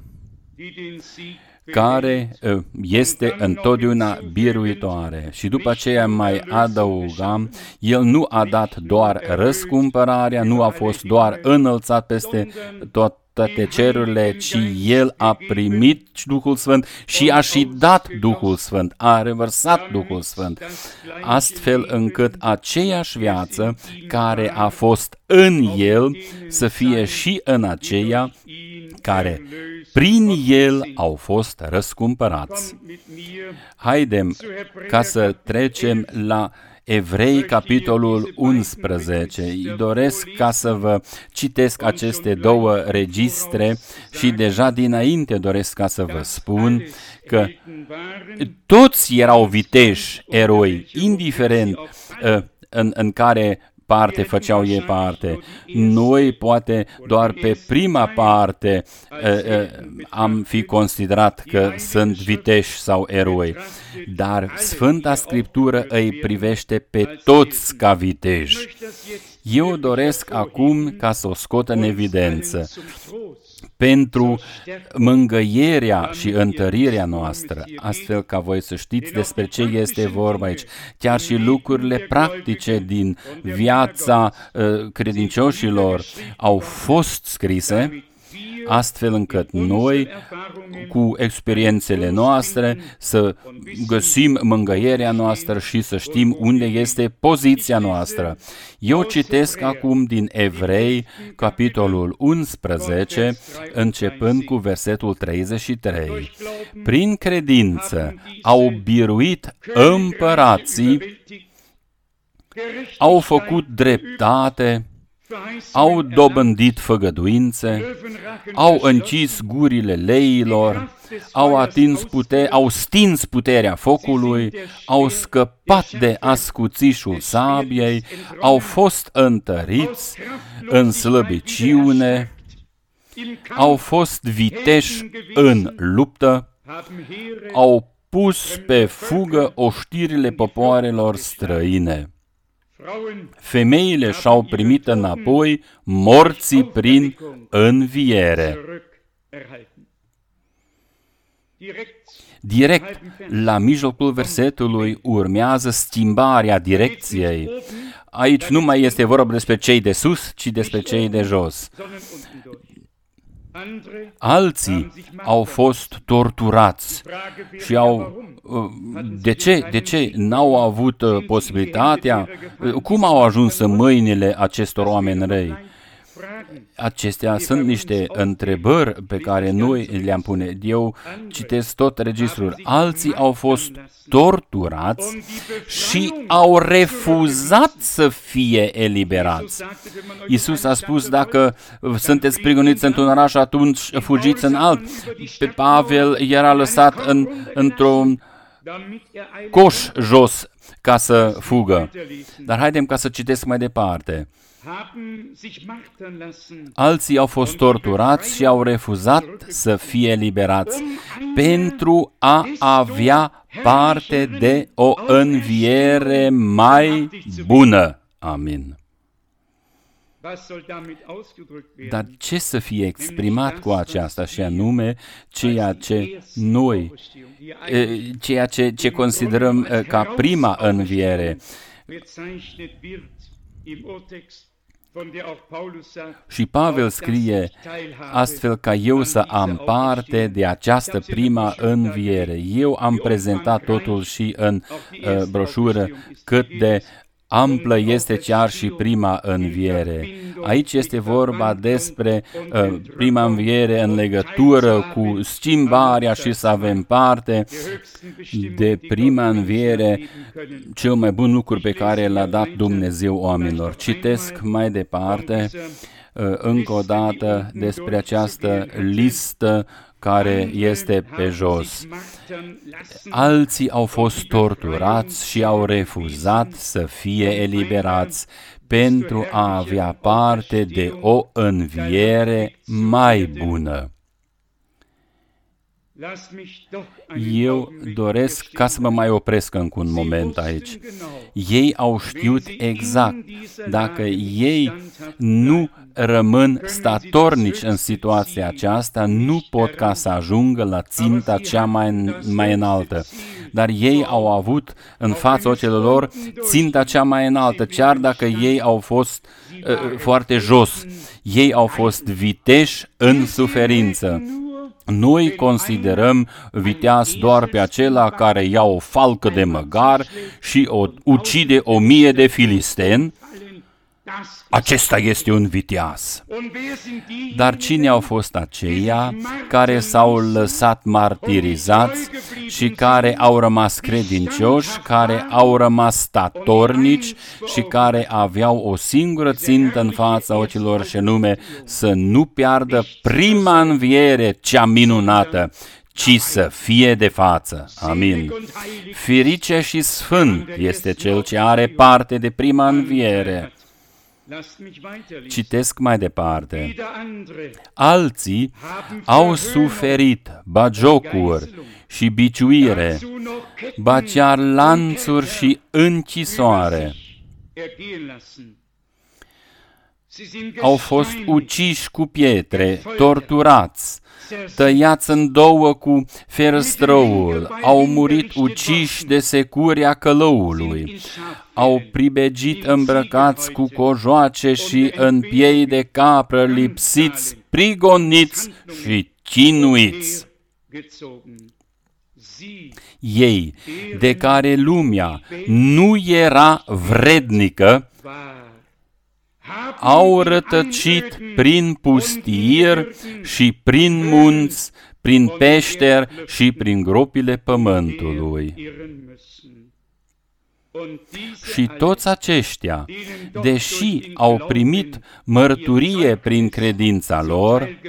care este întotdeauna biruitoare. Și după aceea mai adăugam, El nu a dat doar răscumpărarea, nu a fost doar înălțat peste toate cerurile, ci El a primit Duhul Sfânt și a și dat Duhul Sfânt, a revărsat Duhul Sfânt, astfel încât aceeași viață care a fost în El să fie și în aceea care prin El au fost răscumpărați. Haidem ca să trecem la Evrei, capitolul 11. Îi doresc ca să vă citesc aceste două registre și deja dinainte doresc ca să vă spun că toți erau viteși, eroi, indiferent în care parte făceau ei parte. Noi poate doar pe prima parte am fi considerat că sunt viteși sau eroi, dar Sfânta Scriptură îi privește pe toți ca viteji. Eu doresc acum ca să o scot în evidență pentru mângâierea și întărirea noastră, astfel ca voi să știți despre ce este vorba aici. Chiar și lucrurile practice din viața credincioșilor au fost scrise, astfel încât noi, cu experiențele noastre, să găsim mângâierea noastră și să știm unde este poziția noastră. Eu citesc acum din Evrei, capitolul 11, începând cu versetul 33. Prin credință au biruit împărații, au făcut dreptate, au dobândit făgăduințe, au închis gurile leilor, au stins puterea focului, au scăpat de ascuțișul sabiei, au fost întăriți în slăbiciune, au fost viteși în luptă, au pus pe fugă oștirile popoarelor străine. Femeile și-au primit înapoi morții prin înviere. Direct la mijlocul versetului urmează schimbarea direcției. Aici nu mai este vorba despre cei de sus, ci despre cei de jos. Alții au fost torturați și de ce n-au avut posibilitatea? Cum au ajuns în mâinile acestor oameni răi? Acestea sunt niște întrebări pe care noi le-am pune. Eu citesc tot registrul. Alții au fost torturați și au refuzat să fie eliberați. Iisus a spus, dacă sunteți prigoniți într-un oraș, atunci fugiți în alt. Pe Pavel era lăsat într-un coș jos ca să fugă. Dar haidem ca să citesc mai departe. Alții au fost torturați și au refuzat să fie eliberați pentru a avea parte de o înviere mai bună. Amin. Dar ce să fie exprimat cu aceasta, și anume ceea ce considerăm ca prima înviere? Și Pavel scrie astfel ca eu să am parte de această prima înviere. Eu am prezentat totul și în broșură cât de amplă este chiar și prima înviere. Aici este vorba despre prima înviere în legătură cu schimbarea și să avem parte de prima înviere, cel mai bun lucru pe care l-a dat Dumnezeu oamenilor. Citesc mai departe încă o dată despre această listă care este pe jos. Alții au fost torturați și au refuzat să fie eliberați pentru a avea parte de o înviere mai bună. Eu doresc ca să mă mai opresc încă un moment aici. Ei au știut exact, dacă ei nu rămân statornici în situația aceasta, nu pot ca să ajungă la ținta cea mai înaltă. Dar ei au avut în fața ochilor lor ținta cea mai înaltă, chiar dacă ei au fost foarte jos. Ei au fost viteși în suferință. Noi considerăm viteaz doar pe acela care ia o falcă de măgar și ucide 1000 de filisteni. Acesta este un viteaz. Dar cine au fost aceia care s-au lăsat martirizați și care au rămas credincioși, care au rămas statornici și care aveau o singură țintă în fața ochilor și anume să nu piardă prima înviere cea minunată, ci să fie de față. Amin. Ferice și sfânt este cel ce are parte de prima înviere. Citesc mai departe. Alții au suferit bagiocuri și biciuire, ba chiar lanțuri și închisoare. Au fost uciși cu pietre, torturați, tăiați în două cu ferăstrăul, au murit uciși de securia călăului, au pribegit îmbrăcați cu cojoace și în piei de capră, lipsiți, prigoniți și chinuiți. Ei, de care lumea nu era vrednică, au rătăcit prin pustiiri și prin munți, prin peșteri și prin gropile pământului. Și toți aceștia, deși au primit mărturie prin credința lor,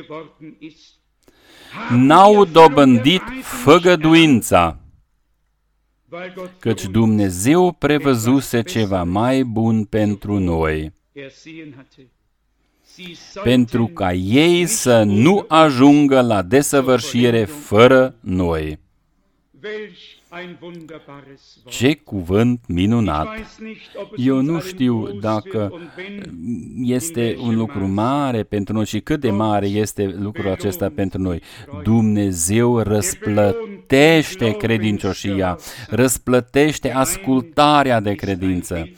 n-au dobândit făgăduința, căci Dumnezeu prevăzuse ceva mai bun pentru noi, pentru ca ei să nu ajungă la desăvârșire fără noi. Ce cuvânt minunat! Eu nu știu dacă este un lucru mare pentru noi și cât de mare este lucrul acesta pentru noi. Dumnezeu răsplătește credincioșia, răsplătește ascultarea de credință.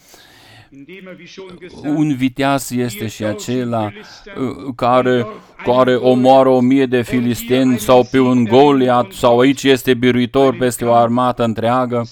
Un viteaz este și acela care omoară 1000 de filisteni sau pe un Goliat sau aici este biruitor peste o armată întreagă.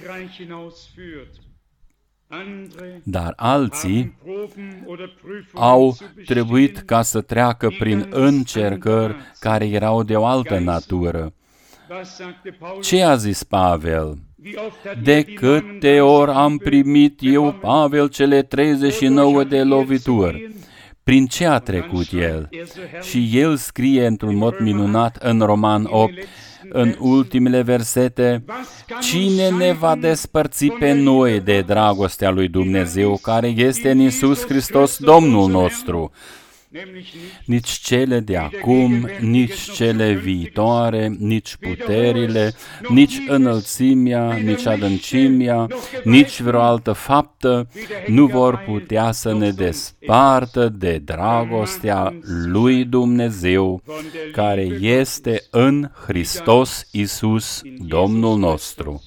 Dar alții au trebuit ca să treacă prin încercări care erau de o altă natură. Ce a zis Pavel? De câte ori am primit eu, Pavel, cele 39 de lovituri? Prin ce a trecut el? Și el scrie într-un mod minunat în Roman 8, în ultimele versete, cine ne va despărți pe noi de dragostea lui Dumnezeu care este în Iisus Hristos, Domnul nostru? Nici cele de acum, nici cele viitoare, nici puterile, nici înălțimea, nici adâncimea, nici vreo altă faptă nu vor putea să ne despartă de dragostea lui Dumnezeu care este în Hristos Iisus, Domnul nostru.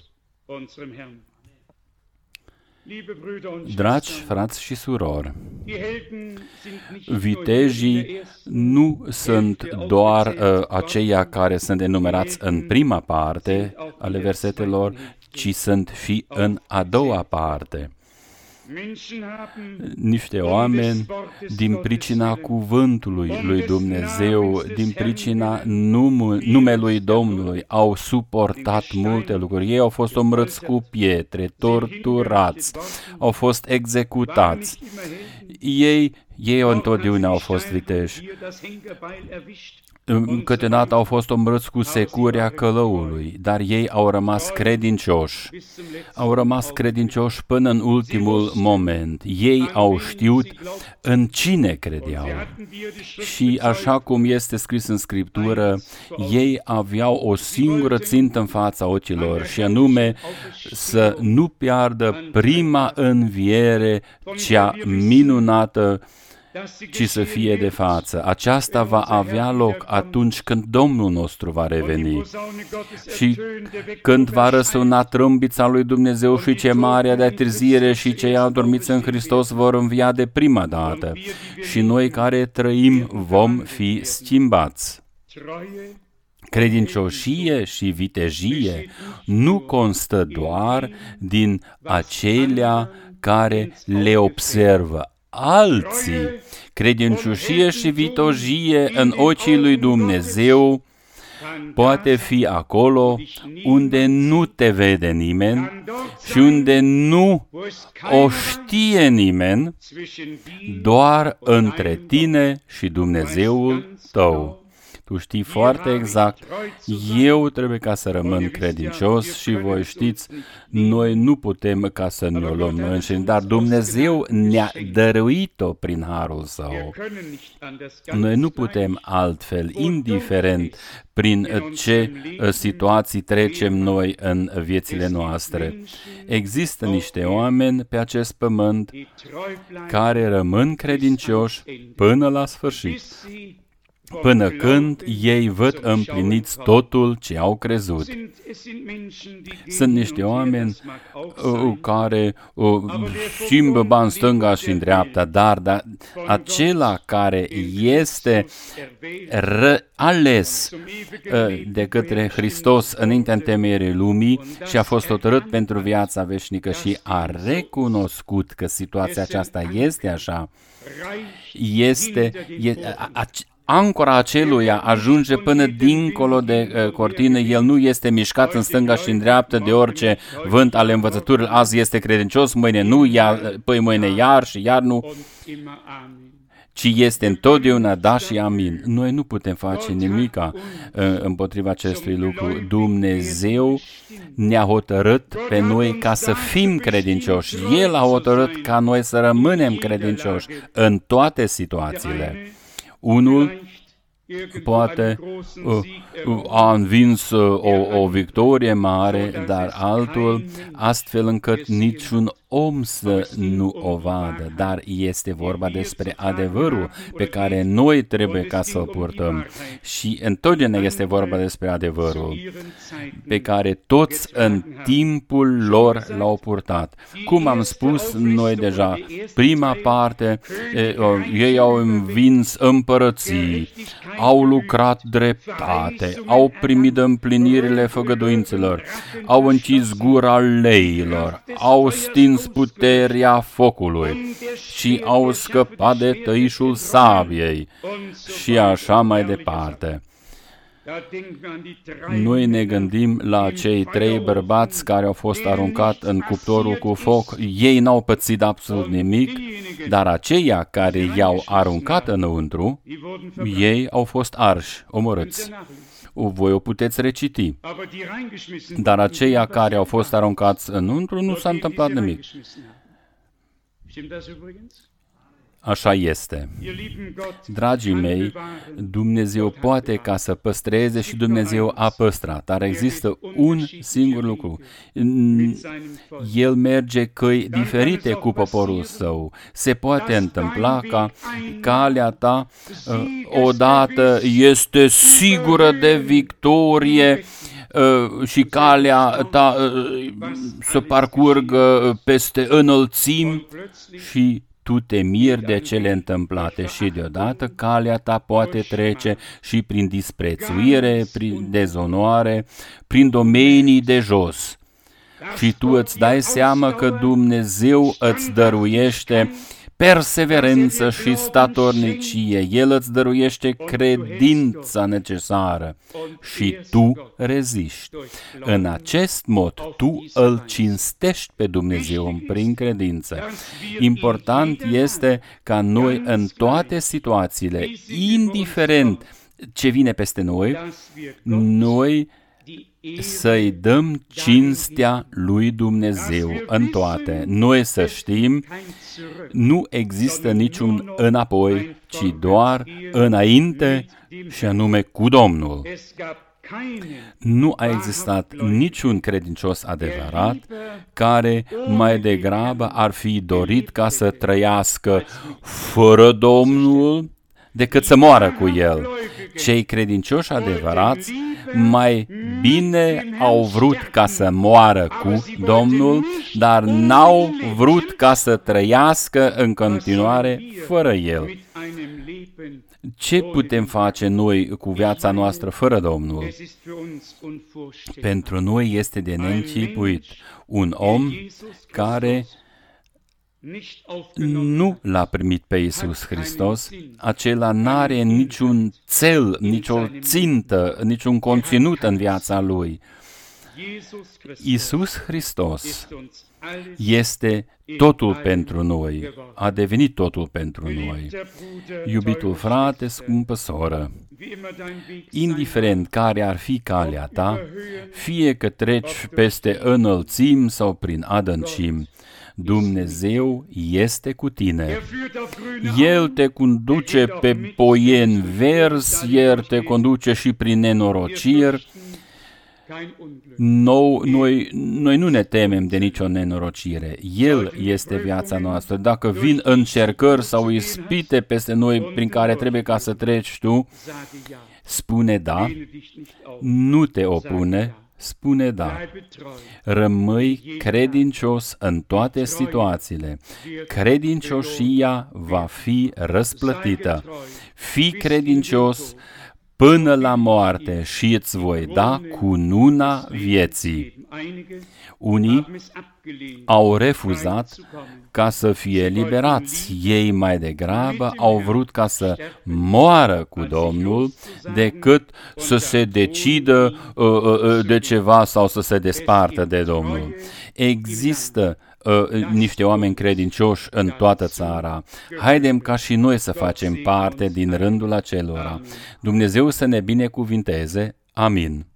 Dragi frați și surori, vitejii nu sunt doar aceia care sunt enumerați în prima parte ale versetelor, ci sunt și în a doua parte. Niște oameni, din pricina cuvântului lui Dumnezeu, din pricina numelui Domnului, au suportat multe lucruri. Ei au fost omorâți cu pietre, torturați, au fost executați. Ei întotdeauna au fost viteși. câteodată au fost omorâți cu securea călăului, dar ei au rămas credincioși. Au rămas credincioși până în ultimul moment. Ei au știut în cine credeau. Și așa cum este scris în Scriptură, ei aveau o singură țintă în fața ochilor, și anume să nu piardă prima înviere, cea minunată, ci să fie de față. Aceasta va avea loc atunci când Domnul nostru va reveni și când va răsuna trâmbița lui Dumnezeu și ce marea de târziere și cei adormiți în Hristos vor învia de prima dată și noi care trăim vom fi schimbați. Credincioșie și vitejie nu constă doar din acelea care le observă alții. Credincioșie și vitejie în ochii lui Dumnezeu poate fi acolo unde nu te vede nimeni și unde nu o știe nimeni, doar între tine și Dumnezeul tău. Tu știi foarte exact, eu trebuie ca să rămân credincios și voi știți, noi nu putem ca să ne o luăm noi înșine, dar Dumnezeu ne-a dăruit-o prin harul Său. Noi nu putem altfel, indiferent prin ce situații trecem noi în viețile noastre. Există niște oameni pe acest pământ care rămân credincioși până la sfârșit, până când ei văd împliniți totul ce au crezut. Sunt niște oameni care schimbă bani stânga și în dreapta, dar acela care este ales de către Hristos înaintea întemeierii lumii și a fost hotărât pentru viața veșnică și a recunoscut că situația aceasta este așa, ancora aceluia ajunge până dincolo de cortină, el nu este mișcat în stânga și în dreapta de orice vânt ale învățăturilor, azi este credincios, mâine nu, păi mâine iar și iar nu, ci este întotdeauna da și amin. Noi nu putem face nimica împotriva acestui lucru. Dumnezeu ne-a hotărât pe noi ca să fim credincioși. El a hotărât ca noi să rămânem credincioși în toate situațiile. Unul poate a învins o victorie mare, dar altul astfel încât niciun om să nu o vadă, dar este vorba despre adevărul pe care noi trebuie ca să-l purtăm și întotdeauna este vorba despre adevărul pe care toți în timpul lor l-au purtat. Cum am spus noi deja, prima parte, ei au învins împărății, au lucrat dreptate, au primit împlinirile făgăduințelor, au închis gura leilor, au stins puterea focului și au scăpat de tăișul sabiei și așa mai departe. Noi ne gândim la cei 3 bărbați care au fost aruncați în cuptorul cu foc. Ei n-au pățit absolut nimic, dar aceia care i-au aruncat înăuntru, ei au fost arși, omorâți. Voi o puteți reciti. Dar aceia care au fost aruncați înăuntru nu s-a întâmplat nimic. Așa este. Dragii mei, Dumnezeu poate ca să păstreze și Dumnezeu a păstrat, dar există un singur lucru. El merge căi diferite cu poporul său. Se poate întâmpla ca calea ta odată este sigură de victorie și calea ta să parcurgă peste înălțimi și tu te miri de cele întâmplate și deodată calea ta poate trece și prin disprețuire, prin dezonoare, prin domenii de jos. Și tu îți dai seama că Dumnezeu îți dăruiește perseverență și statornicie. El îți dăruiește credința necesară și tu reziști. În acest mod, tu îl cinstești pe Dumnezeu prin credință. Important este ca noi în toate situațiile, indiferent ce vine peste noi, noi să-i dăm cinstea lui Dumnezeu în toate. Noi să știm, nu există niciun înapoi, ci doar înainte și anume cu Domnul. Nu a existat niciun credincios adevărat care mai degrabă ar fi dorit ca să trăiască fără Domnul decât să moară cu El. Cei credincioși adevărați mai bine au vrut ca să moară cu Domnul, dar n-au vrut ca să trăiască în continuare fără El. Ce putem face noi cu viața noastră fără Domnul? Pentru noi este de neînchipuit un om care nu l-a primit pe Iisus Hristos, acela n-are niciun cel, nicio țintă, niciun conținut în viața lui. Iisus Hristos este totul pentru noi, a devenit totul pentru noi. Iubitul frate, scumpă soră, indiferent care ar fi calea ta, fie că treci peste înălțimi sau prin adâncimi, Dumnezeu este cu tine. El te conduce pe poieni verzi, El te conduce și prin nenorociri. Noi nu ne temem de nicio nenorocire. El este viața noastră. Dacă vin încercări sau ispite peste noi prin care trebuie ca să treci tu, spune da, nu te opune, spune da. Rămâi credincios în toate situațiile. Credincioșia va fi răsplătită. Fii credincios până la moarte și îți voi da cununa vieții. Unii au refuzat ca să fie eliberați. Ei mai degrabă au vrut ca să moară cu Domnul decât să se decidă de ceva sau să se despartă de Domnul. Există niște oameni credincioși în toată țara. Haidem ca și noi să facem parte din rândul acelora. Dumnezeu să ne binecuvinteze. Amin.